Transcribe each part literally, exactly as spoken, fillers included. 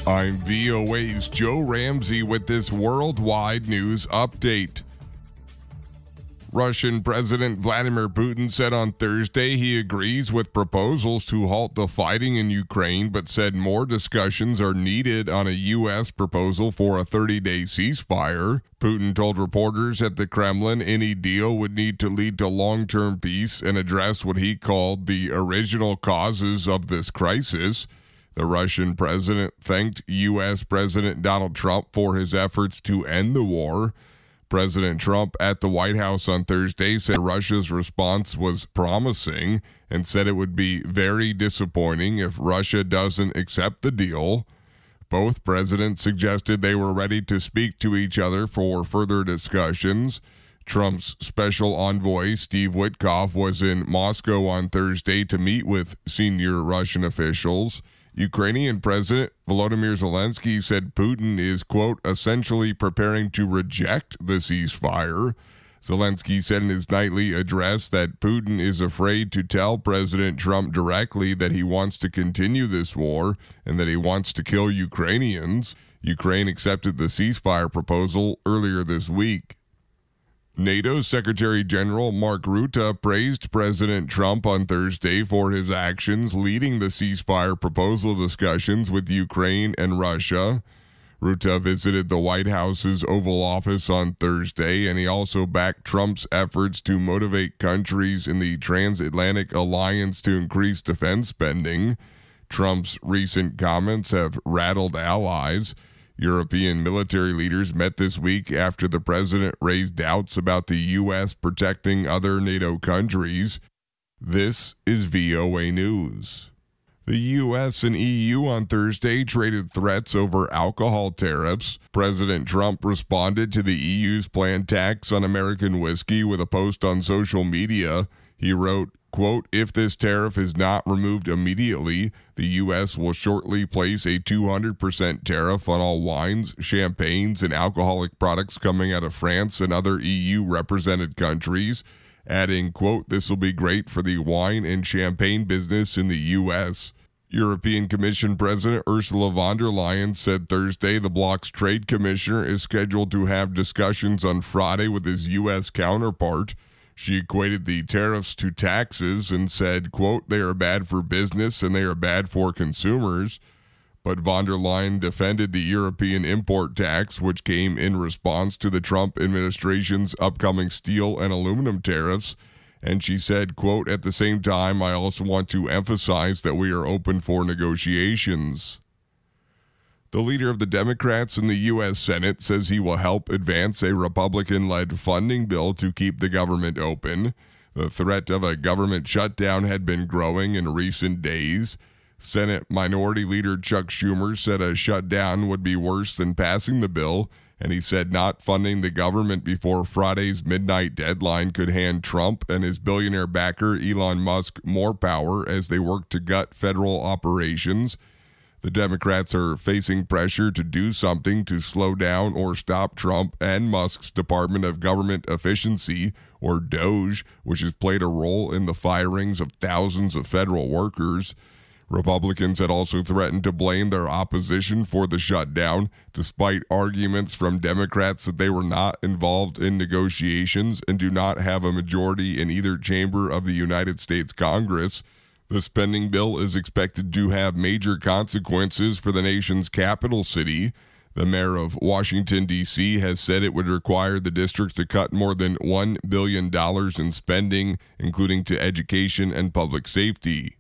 I'm V O A's Joe Ramsey with this worldwide news update. Russian President Vladimir Putin said on Thursday he agrees with proposals to halt the fighting in Ukraine, but said more discussions are needed on a U S proposal for a thirty-day ceasefire. Putin told reporters at the Kremlin any deal would need to lead to long-term peace and address what he called the original causes of this crisis. The Russian president thanked U S President Donald Trump for his efforts to end the war. President Trump at the White House on Thursday said Russia's response was promising and said it would be very disappointing if Russia doesn't accept the deal. Both presidents suggested they were ready to speak to each other for further discussions. Trump's special envoy, Steve Witkoff, was in Moscow on Thursday to meet with senior Russian officials. Ukrainian President Volodymyr Zelensky said Putin is, quote, essentially preparing to reject the ceasefire. Zelensky said in his nightly address that Putin is afraid to tell President Trump directly that he wants to continue this war and that he wants to kill Ukrainians. Ukraine accepted the ceasefire proposal earlier this week. NATO Secretary General Mark Rutte praised President Trump on Thursday for his actions leading the ceasefire proposal discussions with Ukraine and Russia. Rutte visited the White House's Oval Office on Thursday, and he also backed Trump's efforts to motivate countries in the transatlantic alliance to increase defense spending. Trump's recent comments have rattled allies. European military leaders met this week after the president raised doubts about the U S protecting other NATO countries. This is V O A News. The U S and E U on Thursday traded threats over alcohol tariffs. President Trump responded to the E U's planned tax on American whiskey with a post on social media. He wrote, quote, if this tariff is not removed immediately, the U S will shortly place a two hundred percent tariff on all wines, champagnes, and alcoholic products coming out of France and other E U-represented countries, adding, quote, this will be great for the wine and champagne business in the U S European Commission President Ursula von der Leyen said Thursday the bloc's trade commissioner is scheduled to have discussions on Friday with his U S counterpart. She equated the tariffs to taxes and said, quote, they are bad for business and they are bad for consumers. But von der Leyen defended the European import tax, which came in response to the Trump administration's upcoming steel and aluminum tariffs. And she said, quote, at the same time, I also want to emphasize that we are open for negotiations. The leader of the Democrats in the U S Senate says he will help advance a Republican-led funding bill to keep the government open. The threat of a government shutdown had been growing in recent days. Senate Minority Leader Chuck Schumer said a shutdown would be worse than passing the bill, and he said not funding the government before Friday's midnight deadline could hand Trump and his billionaire backer Elon Musk more power as they work to gut federal operations. The Democrats are facing pressure to do something to slow down or stop Trump and Musk's Department of Government Efficiency, or DOGE, which has played a role in the firings of thousands of federal workers. Republicans had also threatened to blame their opposition for the shutdown, despite arguments from Democrats that they were not involved in negotiations and do not have a majority in either chamber of the United States Congress. The spending bill is expected to have major consequences for the nation's capital city. The mayor of Washington, D C has said it would require the district to cut more than one billion dollars in spending, including to education and public safety.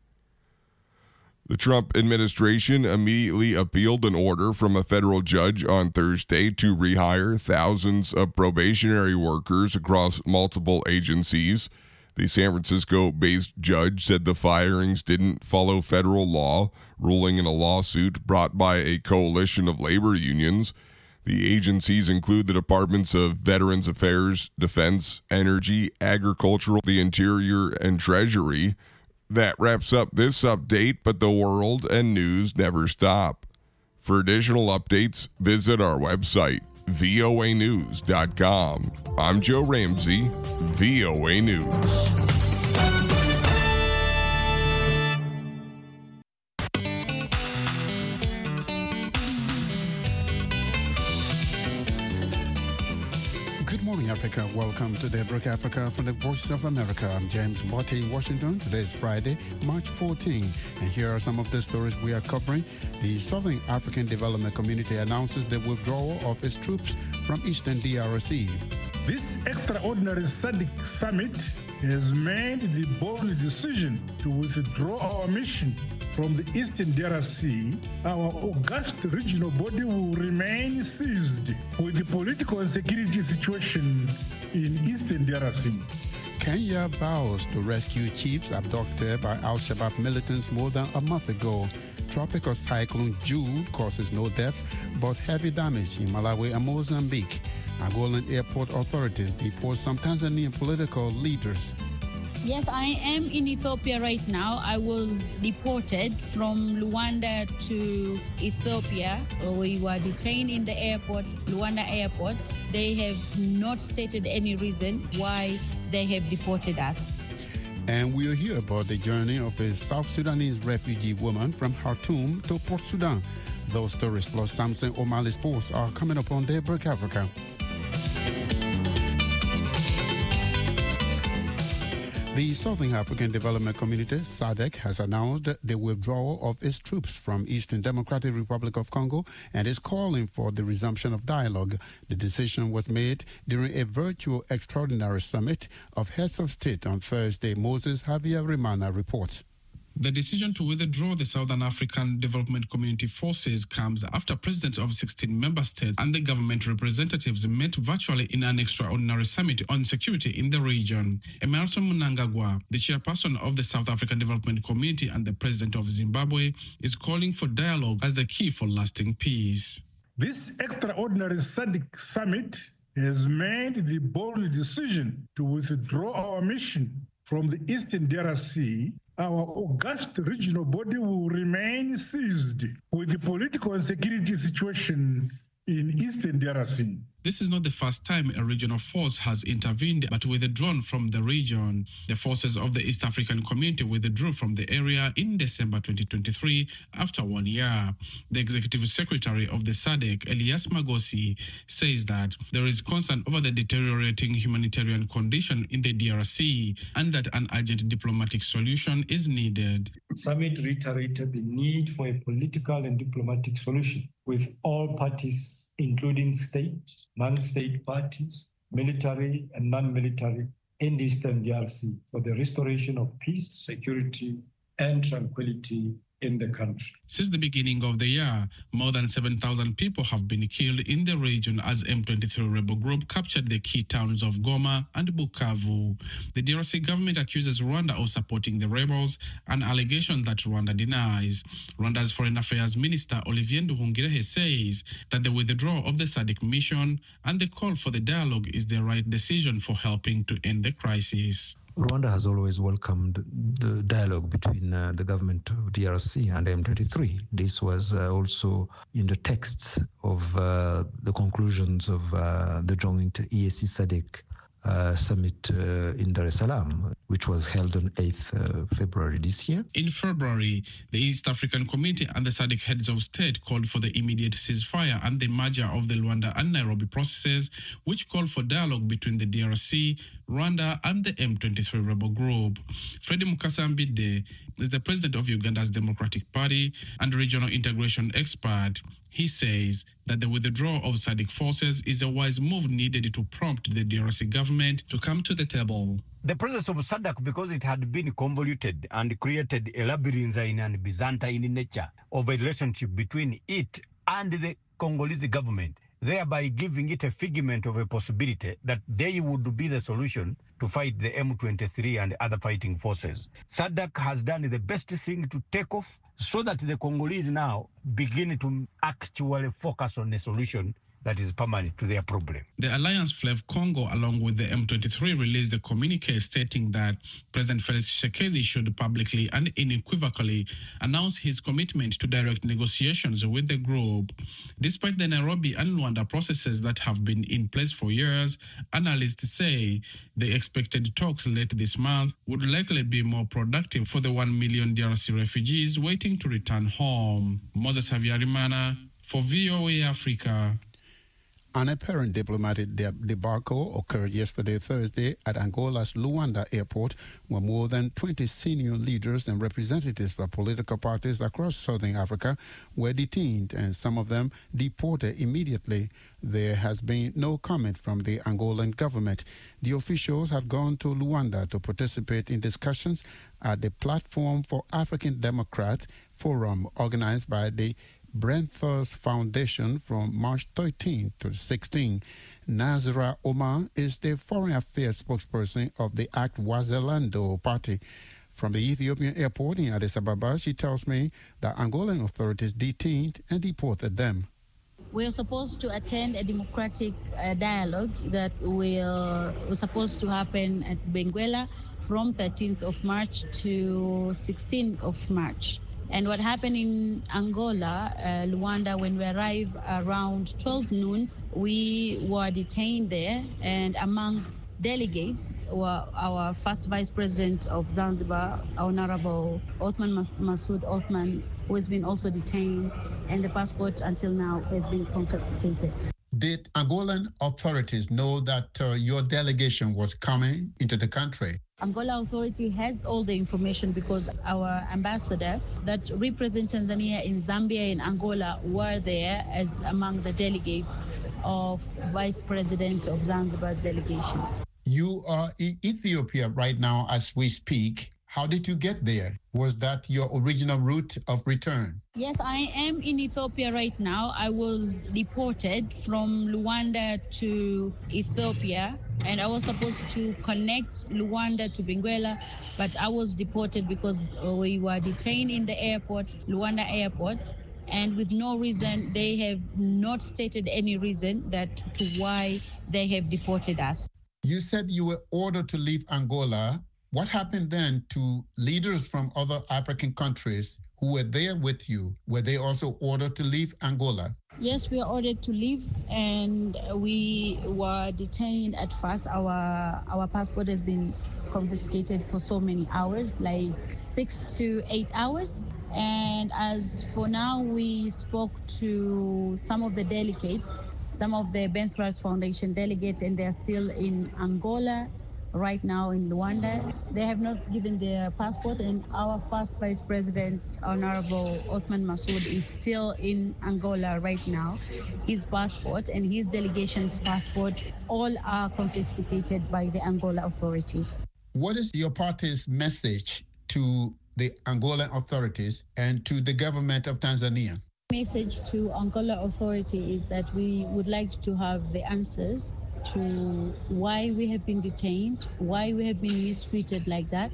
The Trump administration immediately appealed an order from a federal judge on Thursday to rehire thousands of probationary workers across multiple agencies. The San Francisco-based judge said the firings didn't follow federal law, ruling in a lawsuit brought by a coalition of labor unions. The agencies include the Departments of Veterans Affairs, Defense, Energy, Agricultural, the Interior, and Treasury. That wraps up this update, but the world and news never stop. For additional updates, visit our website, V O A news dot com. I'm Joe Ramsey, V O A News. morning, Africa. Welcome to Daybreak Africa from the Voice of America. I'm James Botte in Washington. Today is Friday, March fourteenth, and here are some of the stories we are covering. The Southern African Development Community announces the withdrawal of its troops from Eastern D R C. This extraordinary S A D C summit has made the bold decision to withdraw our mission from the Eastern D R C. Our august regional body will remain seized with the political and security situation in Eastern D R C. Kenya vows to rescue chiefs abducted by Al-Shabaab militants more than a month ago. Tropical cyclone Jude causes no deaths but heavy damage in Malawi and Mozambique. Angolan airport authorities deport some Tanzanian political leaders. Yes, I am in Ethiopia right now. I was deported from Luanda to Ethiopia. We were detained in the airport, Luanda airport. They have not stated any reason why they have deported us. And we'll hear about the journey of a South Sudanese refugee woman from Khartoum to Port Sudan. Those stories plus Samson O'Malley Sports are coming up on Daybreak Africa. The Southern African Development Community, S A D C, has announced the withdrawal of its troops from Eastern Democratic Republic of Congo and is calling for the resumption of dialogue. The decision was made during a virtual extraordinary summit of heads of state on Thursday. Moses Javier Rimana reports. The decision to withdraw the Southern African Development Community forces comes after presidents of sixteen member states and the government representatives met virtually in an extraordinary summit on security in the region. Emerson Mnangagwa, the chairperson of the South African Development Community and the president of Zimbabwe, is calling for dialogue as the key for lasting peace. This extraordinary S A D C summit has made the bold decision to withdraw our mission from the Eastern D R C. Our august regional body will remain seized with the political and security situation in Eastern D R C. This is not the first time a regional force has intervened but withdrawn from the region. The forces of the East African Community withdrew from the area in December twenty twenty-three after one year. The executive secretary of the S A D C, Elias Magosi, says that there is concern over the deteriorating humanitarian condition in the D R C and that an urgent diplomatic solution is needed. Summit reiterated the need for a political and diplomatic solution with all parties, including state, non-state parties, military and non-military, in Eastern D R C for the restoration of peace, security, and tranquility in the country. Since the beginning of the year, more than seven thousand people have been killed in the region as M twenty-three rebel group captured the key towns of Goma and Bukavu. The D R C government accuses Rwanda of supporting the rebels, an allegation that Rwanda denies. Rwanda's Foreign Affairs Minister Olivier Nduhungirehe says that the withdrawal of the S A D C mission and the call for the dialogue is the right decision for helping to end the crisis. Rwanda has always welcomed the dialogue between uh, the government of D R C and M twenty-three. This was uh, also in the texts of uh, the conclusions of uh, the joint E A C S A D C uh, summit uh, in Dar es Salaam, which was held on eighth of February this year. In February, the East African Community and the S A D C heads of state called for the immediate ceasefire and the merger of the Luanda and Nairobi processes, which called for dialogue between the D R C, Rwanda, and the M twenty-three rebel group. Freddie Mukasambide is the president of Uganda's Democratic Party and regional integration expert. He says that the withdrawal of S A D C forces is a wise move needed to prompt the D R C government to come to the table. The presence of S A D C, because it had been convoluted and created a labyrinthine and Byzantine nature of a relationship between it and the Congolese government, thereby giving it a figment of a possibility that they would be the solution to fight the M twenty-three and other fighting forces. S A D C has done the best thing to take off so that the Congolese now begin to actually focus on a solution that is permanent to their problem. The Alliance Fleuve Congo, along with the M twenty-three, released a communique stating that President Felix Tshisekedi should publicly and unequivocally announce his commitment to direct negotiations with the group. Despite the Nairobi and Luanda processes that have been in place for years, analysts say the expected talks late this month would likely be more productive for the one million D R C refugees waiting to return home. Moses Javier Rimana for V O A Africa. An apparent diplomatic debacle occurred yesterday, Thursday, at Angola's Luanda airport, where more than twenty senior leaders and representatives of political parties across southern Africa were detained and some of them deported immediately. There has been no comment from the Angolan government. The officials had gone to Luanda to participate in discussions at the Platform for African Democrats Forum organized by the Brentford Foundation from March thirteenth to sixteenth. Nazra Omar is the foreign affairs spokesperson of the Act Wazalendo party. From the Ethiopian airport in Addis Ababa, she tells me that Angolan authorities detained and deported them. We're supposed to attend a democratic uh, dialogue that will was supposed to happen at Benguela from thirteenth of March to sixteenth of March. And what happened in Angola, uh, Luanda, when we arrived around twelve noon, we were detained there. And among delegates were our first Vice President of Zanzibar, Honorable Othman Masoud Othman, who has been also detained, and the passport until now has been confiscated. Did Angolan authorities know that uh, your delegation was coming into the country? Angola authority has all the information because our ambassador that represents Tanzania in Zambia and Angola were there as among the delegates of Vice President of Zanzibar's delegation. You are in Ethiopia right now as we speak. How did you get there? Was that your original route of return? Yes, I am in Ethiopia right now. I was deported from Luanda to Ethiopia, and I was supposed to connect Luanda to Benguela, but I was deported because we were detained in the airport, Luanda airport, and with no reason. They have not stated any reason that to why they have deported us. You said you were ordered to leave Angola. What happened then to leaders from other African countries who were there with you? Were they also ordered to leave Angola? Yes, we were ordered to leave, and we were detained at first. Our our passport has been confiscated for so many hours, like six to eight hours. And as for now, we spoke to some of the delegates, some of the Benthras Foundation delegates, and they're still in Angola right now in Luanda. They have not given their passport, and our first Vice President, Honorable Othman Masoud, is still in Angola right now. His passport and his delegation's passport all are confiscated by the Angola authority. What is your party's message to the Angolan authorities and to the government of Tanzania? Message to Angola authority is that we would like to have the answers to why we have been detained, why we have been mistreated like that,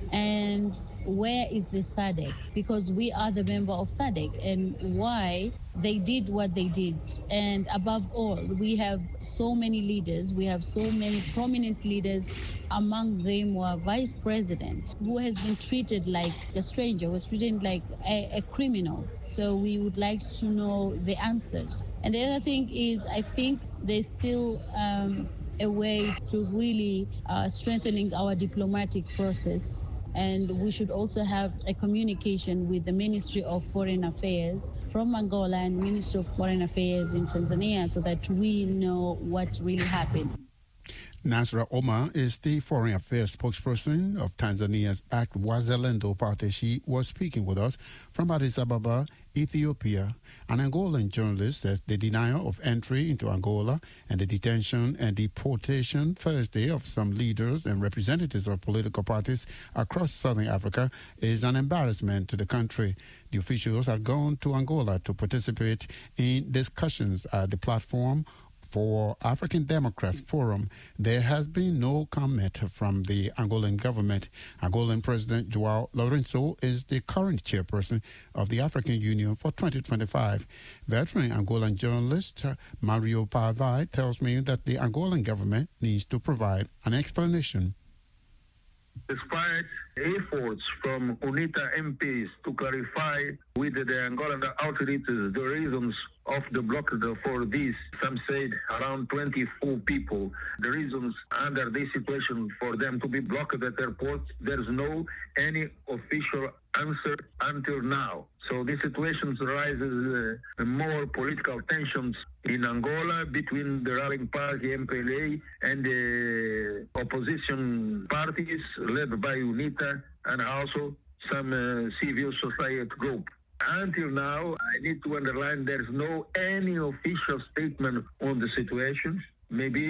and where is the SADC, because we are the member of SADC, and why they did what they did. And above all, we have so many leaders, we have so many prominent leaders. Among them were Vice President, who has been treated like a stranger, was treated like a, a criminal. So we would like to know the answers. And the other thing is, I think there's still um, a way to really uh, strengthening our diplomatic process. And we should also have a communication with the Ministry of Foreign Affairs from Angola and Ministry of Foreign Affairs in Tanzania so that we know what really happened. Nazra Omar is the foreign affairs spokesperson of Tanzania's Act Wazalendo party. She was speaking with us from Addis Ababa, Ethiopia. An Angolan journalist says the denial of entry into Angola and the detention and deportation Thursday of some leaders and representatives of political parties across southern Africa is an embarrassment to the country. The officials have gone to Angola to participate in discussions at the Platform for African Democrats Forum. There has been no comment from the Angolan government. Angolan President João Lourenço is the current chairperson of the African Union for twenty twenty-five. Veteran Angolan journalist Mario Pavai tells me that the Angolan government needs to provide an explanation. Despite efforts from UNITA M Ps to clarify with the Angolan authorities the reasons of the blockade for this, some said around twenty-four people, the reasons under this situation for them to be blocked at airports, there's no any official answer until now. So this situation raises uh, more political tensions in Angola between the ruling party M P L A and the opposition parties led by UNITA and also some uh, civil society group. Until now, I need to underline there's no any official statement on the situation. Maybe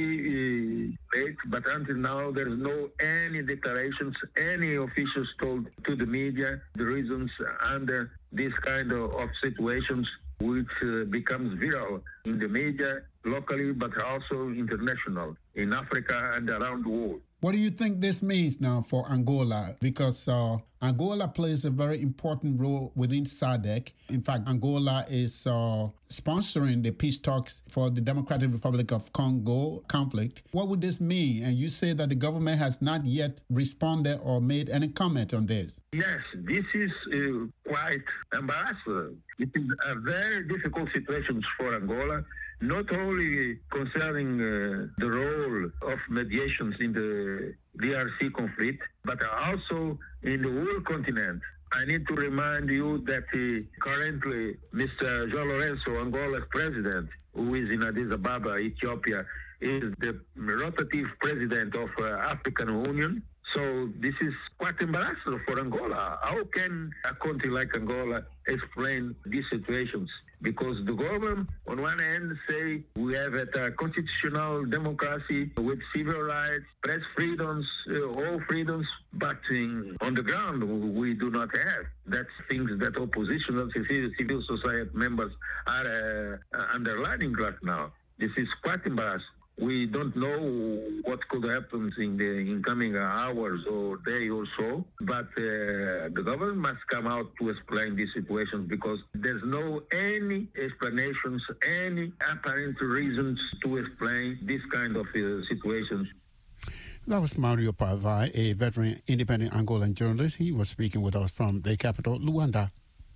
uh, late, but until now there's no any declarations, any officials told to the media the reasons under this kind of, of situations which uh, becomes viral in the media locally but also international in Africa and around the world. What do you think this means now for Angola? Because uh, Angola plays a very important role within S A D C. In fact, Angola is uh, sponsoring the peace talks for the Democratic Republic of Congo conflict. What would this mean? And you say that the government has not yet responded or made any comment on this. Yes, this is uh, quite embarrassing. It is a very difficult situation for Angola, not only concerning uh, the role of mediations in the D R C conflict, but also in the whole continent. I need to remind you that uh, currently Mister João Lourenço, Angola's president, who is in Addis Ababa, Ethiopia, is the rotative president of uh, African Union. So this is quite embarrassing for Angola. How can a country like Angola explain these situations? Because the government, on one hand, say we have a constitutional democracy with civil rights, press freedoms, uh, all freedoms, but in, on the ground we do not have. That's things that opposition and civil society members are uh, underlining right now. This is quite embarrassing. We don't know what could happen in the incoming hours or day or so, but uh, the government must come out to explain these situations because there's no any explanations, any apparent reasons to explain this kind of uh, situations. That was Mario Pavai, a veteran independent Angolan journalist. He was speaking with us from the capital, Luanda.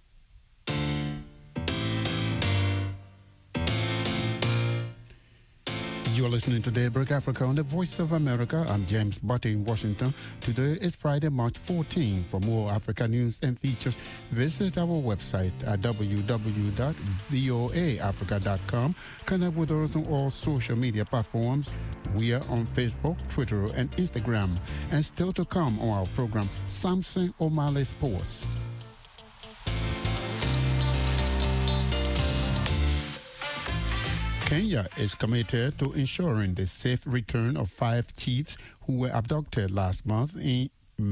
You're listening to Daybreak Africa on the Voice of America. I'm James Butte in Washington. Today is Friday, March fourteenth. For more Africa news and features, visit our website at w w w dot voa africa dot com. Connect with us on all social media platforms. We are on Facebook, Twitter, and Instagram. And still to come on our program, Samson O'Malley Sports. Kenya is committed to ensuring the safe return of five chiefs who were abducted last month in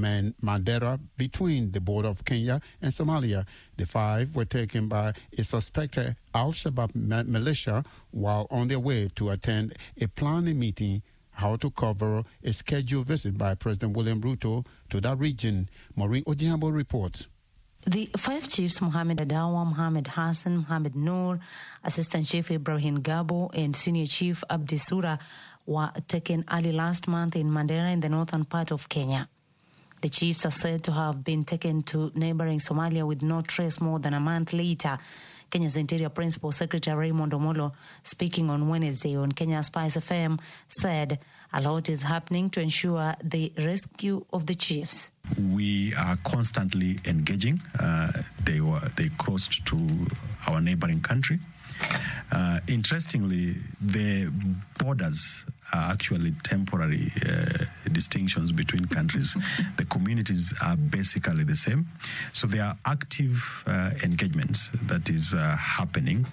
Mandera between the border of Kenya and Somalia. The five were taken by a suspected Al-Shabaab militia while on their way to attend a planning meeting how to cover a scheduled visit by President William Ruto to that region. Maureen Ojiambo reports. The five chiefs, Mohamed Adawa, Mohamed Hassan, Mohamed Noor, Assistant Chief Ibrahim Gabo, and Senior Chief Abdi Sura, were taken early last month in Mandera in the northern part of Kenya. The chiefs are said to have been taken to neighboring Somalia with no trace more than a month later. Kenya's Interior Principal Secretary Raymond Omolo, speaking on Wednesday on Kenya Spice F M, said a lot is happening to ensure the rescue of the chiefs. We are constantly engaging. Uh, they were they crossed to our neighboring country. Uh, interestingly, the borders are actually temporary uh, distinctions between countries. The communities are basically the same. So there are active uh, engagements that is uh, happening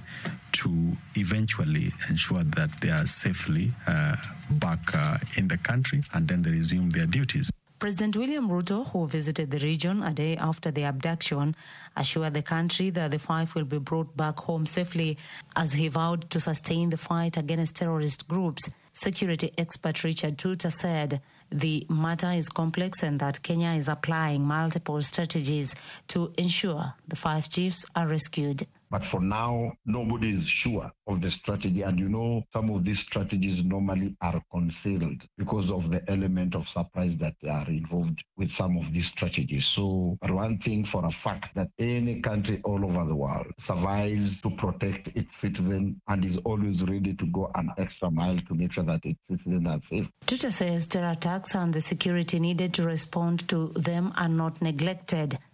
to eventually ensure that they are safely uh, back uh, in the country and then they resume their duties. President William Ruto, who visited the region a day after the abduction, assured the country that the five will be brought back home safely as he vowed to sustain the fight against terrorist groups. Security expert Richard Tuta said the matter is complex and that Kenya is applying multiple strategies to ensure the five chiefs are rescued. But for now, nobody is sure of the strategy. And you know, some of these strategies normally are concealed because of the element of surprise that are involved with some of these strategies. So, but one thing for a fact that any country all over the world survives to protect its citizens and is always ready to go an extra mile to make sure that its citizens are safe. Tuta says terror attacks and the security needed to respond to them are not neglected.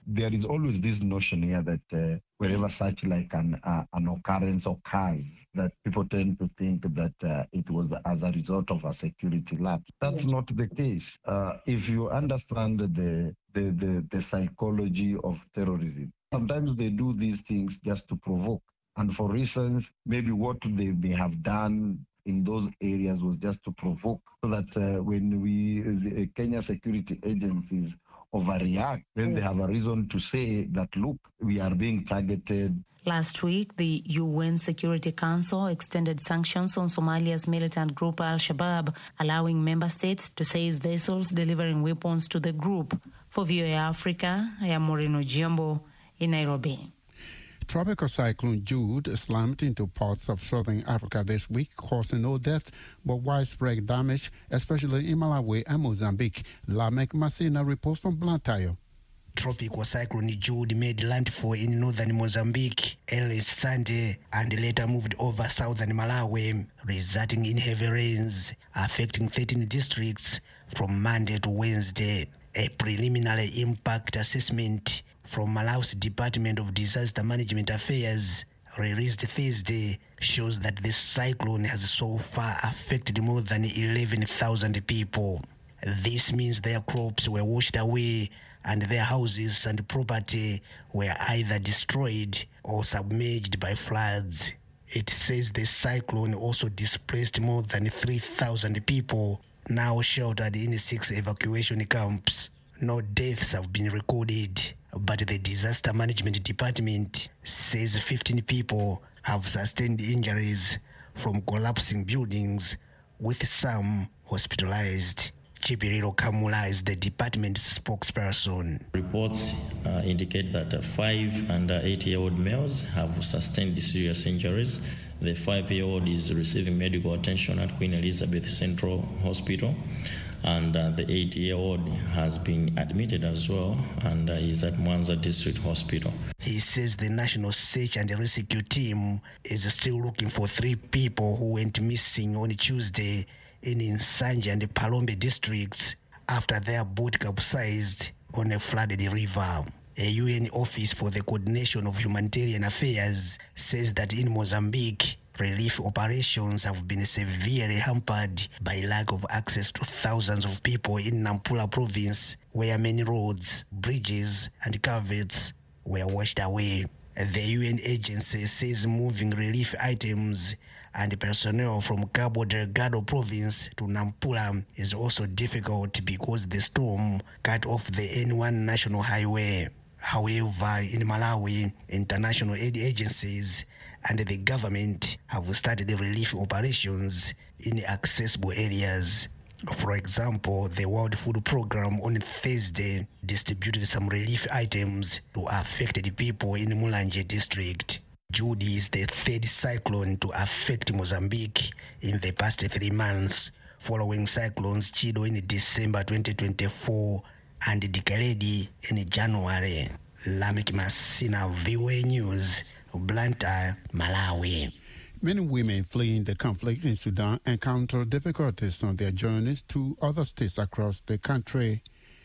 there is always this notion here that uh, wherever such like an uh, an occurrence occurs, that people tend to think that uh, it was as a result of a security lapse. That's yes. not the case. Uh, if you understand the, the, the, the psychology of terrorism, sometimes they do these things just to provoke. And for reasons, maybe what they may have done in those areas was just to provoke, so that uh, when we, the Kenya security agencies overreact, then they have a reason to say that, look, we are being targeted. Last week, the U N Security Council extended sanctions on Somalia's militant group Al-Shabaab, allowing member states to seize vessels delivering weapons to the group. For V O A Africa, I am Moreno Giambo in Nairobi. Tropical cyclone Jude slammed into parts of southern Africa this week, causing no deaths but widespread damage, especially in Malawi and Mozambique. Lamek Masina reports from Blantyre. Tropical cyclone Jude made landfall in northern Mozambique early Sunday and later moved over southern Malawi, resulting in heavy rains affecting thirteen districts from Monday to Wednesday. A preliminary impact assessment from Malawi's Department of Disaster Management Affairs, released Thursday, shows that this cyclone has so far affected more than eleven thousand people. This means their crops were washed away and their houses and property were either destroyed or submerged by floods. It says the cyclone also displaced more than three thousand people, now sheltered in six evacuation camps. No deaths have been recorded, but the Disaster Management Department says fifteen people have sustained injuries from collapsing buildings, with some hospitalized. Chipiriro Kamula is the department's spokesperson. Reports uh, indicate that uh, five and uh, eight-year-old males have sustained serious injuries. The five-year-old is receiving medical attention at Queen Elizabeth Central Hospital, and uh, the eight-year-old has been admitted as well and uh, is at Mwanza District Hospital. He says the National Search and Rescue Team is still looking for three people who went missing on Tuesday in Nsanje and Palombe districts after their boat capsized on a flooded river. A U N Office for the Coordination of Humanitarian Affairs says that in Mozambique, relief operations have been severely hampered by lack of access to thousands of people in Nampula province, where many roads, bridges, and culverts were washed away. The U N agency says moving relief items and personnel from Cabo Delgado province to Nampula is also difficult because the storm cut off the N one national highway. However, in Malawi, international aid agencies and the government have started relief operations in accessible areas. For example, the World Food Programme on Thursday distributed some relief items to affected people in Mulanje district. Jude is the third cyclone to affect Mozambique in the past three months, following cyclones Chido in December twenty twenty-four and Dikeledi in January. Lamek Masina, V O A News, Blantyre, Malawi. Many women fleeing the conflict in Sudan encounter difficulties on their journeys to other states across the country.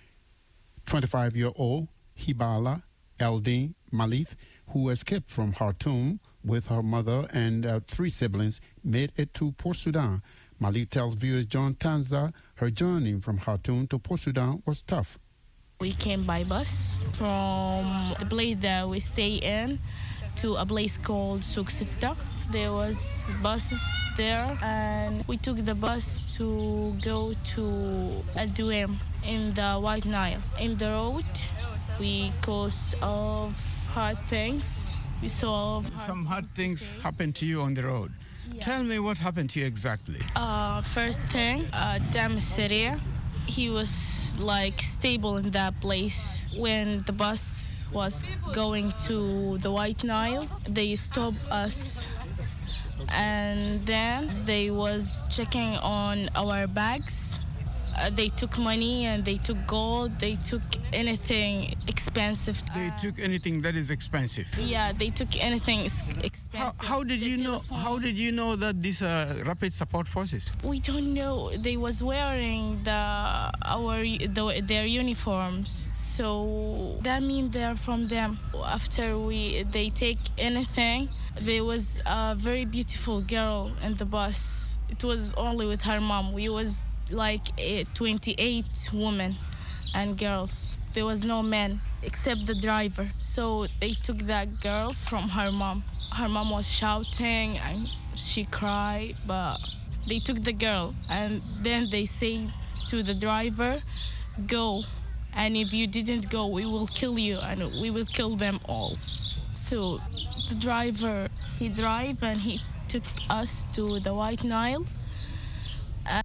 twenty-five-year-old Hibala Eldin Malith, who escaped from Khartoum with her mother and uh, three siblings, made it to Port Sudan. Malith tells viewers John Tanza her journey from Khartoum to Port Sudan was tough. We came by bus from the place that we stay in to a place called Suksita. There was buses there, and we took the bus to go to Al-Duem in the White Nile. In the road, we caused of hard things. We saw some hard things happened to you on the road. Yeah. Tell me what happened to you exactly. Uh, first thing, uh, Dam Syria. He was like stable in that place. When the bus was going to the White Nile, they stopped us, and then they was checking on our bags, Uh, they took money and they took gold. They took anything expensive. They took anything that is expensive. Yeah, they took anything ex- expensive. How, how did The you know? telephone. How did you know that these are rapid support forces? We don't know. They was wearing the our the, their uniforms, so that means they're from them. After we they take anything, there was a very beautiful girl in the bus. It was only with her mom. We was like eh, twenty-eight women and girls. There was no men except the driver. So they took that girl from her mom. Her mom was shouting and she cried, but they took the girl and then they say to the driver, go. And if you didn't go, we will kill you and we will kill them all. So the driver, he drove and he took us to the White Nile. Uh-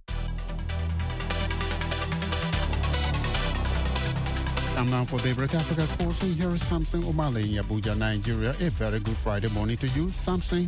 I'm now for Daybreak Africa Sports, and here is Samson Omale in Abuja, Nigeria. A very good Friday morning to you, Samson.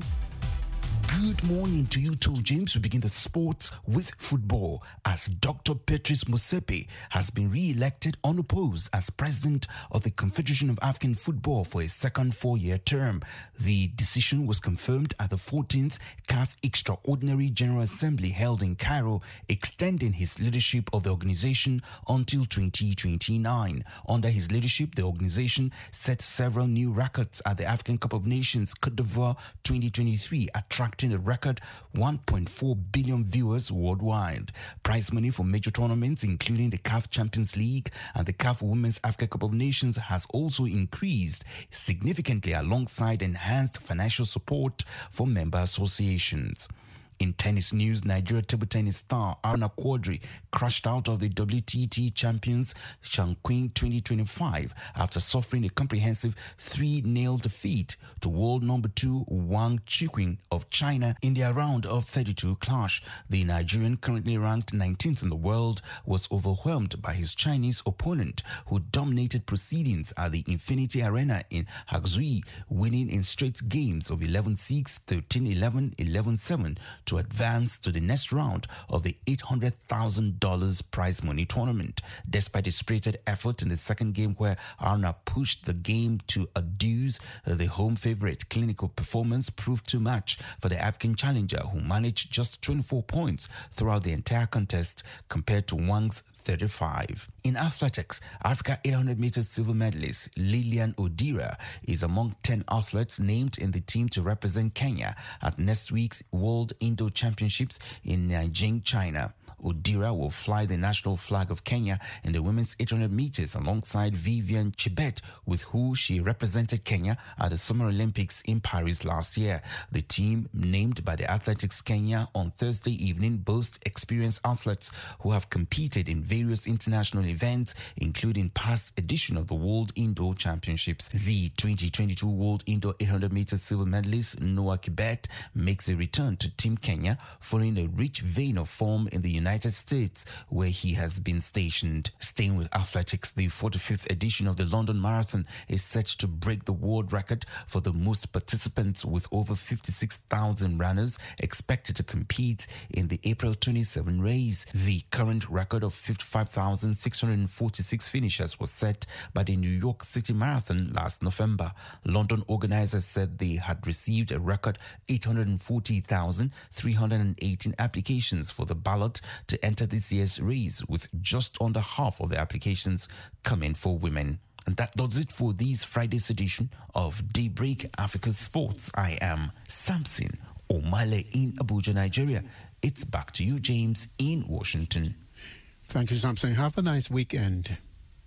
Good morning to you too, James. We begin the sports with football as Doctor Patrice Motsepe has been re-elected unopposed as president of the Confederation of African Football for a second four-year term. The decision was confirmed at the fourteenth C A F Extraordinary General Assembly held in Cairo, extending his leadership of the organization until twenty twenty-nine. Under his leadership, the organization set several new records at the African Cup of Nations Côte d'Ivoire twenty twenty-three, attracting a record one point four billion viewers worldwide. Prize money for major tournaments, including the C A F Champions League and the C A F Women's Africa Cup of Nations, has also increased significantly alongside enhanced financial support for member associations. In tennis news, Nigeria table tennis star Aruna Quadri crashed out of the W T T Champions Shanquin twenty twenty-five after suffering a comprehensive three nil defeat to world number two Wang Chiqing of China in their round of thirty-two clash. The Nigerian, currently ranked nineteenth in the world, was overwhelmed by his Chinese opponent, who dominated proceedings at the Infinity Arena in Hangzhou, winning in straight games of eleven six, thirteen eleven, eleven seven to advance to the next round of the eight hundred thousand dollars prize money tournament. Despite a spirited effort in the second game where Aruna pushed the game to a deuce, the home favorite clinical performance proved too much for the African challenger, who managed just twenty-four points throughout the entire contest compared to Wang's thirty-five. In athletics, Africa eight hundred meters silver medalist Lilian Odira is among ten athletes named in the team to represent Kenya at next week's World Indoor Championships in Nanjing, China. Odira will fly the national flag of Kenya in the women's eight hundred meters alongside Vivian Chebet, with who she represented Kenya at the Summer Olympics in Paris last year. The team, named by the Athletics Kenya on Thursday evening, boasts experienced athletes who have competed in various international events, including past edition of the World Indoor Championships. The twenty twenty-two World Indoor eight hundred meters silver medalist Noah Kibet makes a return to Team Kenya following a rich vein of form in the United United States, where he has been stationed. Staying with athletics, the forty-fifth edition of the London Marathon is set to break the world record for the most participants, with over fifty-six thousand runners expected to compete in the April twenty-seventh race. The current record of fifty-five thousand six hundred forty-six finishers was set by the New York City Marathon last November. London organizers said they had received a record eight hundred forty thousand three hundred eighteen applications for the ballot to enter this year's race, with just under half of the applications coming for women. And that does it for this Friday's edition of Daybreak Africa Sports. I am Samson Omale in Abuja, Nigeria. It's back to you, James, in Washington. Thank you, Samson. Have a nice weekend.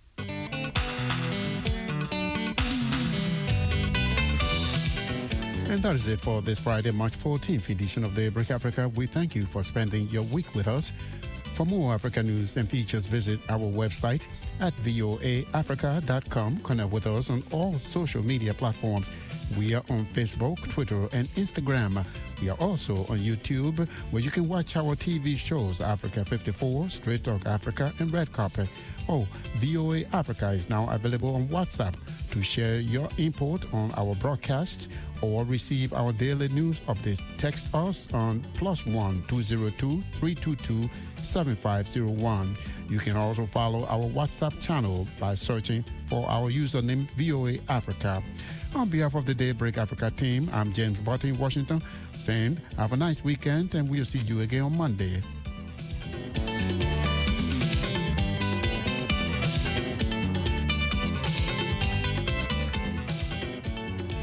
And that is it for this Friday, March fourteenth edition of Daybreak Africa. We thank you for spending your week with us. For more Africa news and features, visit our website at voa africa dot com. Connect with us on all social media platforms. We are on Facebook, Twitter, and Instagram. We are also on YouTube, where you can watch our T V shows, Africa fifty-four, Straight Talk Africa, and Red Carpet. Oh, V O A Africa is now available on WhatsApp. To share your input on our broadcast or receive our daily news updates, text us on plus one two zero two three two two seven five zero one. You can also follow our WhatsApp channel by searching for our username V O A Africa. On behalf of the Daybreak Africa team, I'm James Barton in Washington, saying have a nice weekend and we'll see you again on Monday.